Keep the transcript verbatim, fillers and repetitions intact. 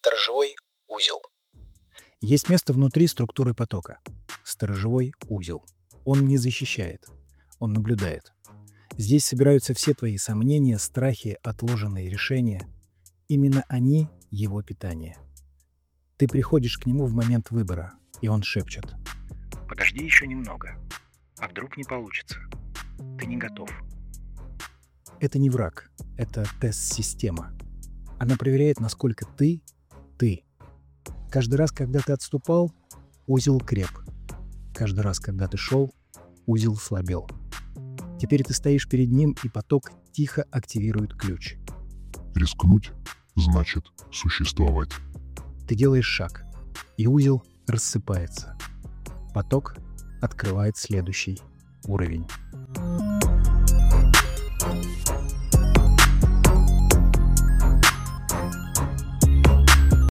Сторожевой узел. Есть место внутри структуры потока. Сторожевой узел. Он не защищает, он наблюдает. Здесь собираются все твои сомнения, страхи, отложенные решения. Именно они — его питание. Ты приходишь к нему в момент выбора, и он шепчет: «Подожди еще немного. А вдруг не получится? Ты не готов». Это не враг, это тест-система. Она проверяет, насколько ты — ты. Каждый раз, когда ты отступал, узел креп. Каждый раз, когда ты шел, узел слабел. Теперь ты стоишь перед ним, и поток тихо активирует ключ. Рискнуть значит существовать. Ты делаешь шаг, и узел рассыпается. Поток открывает следующий уровень.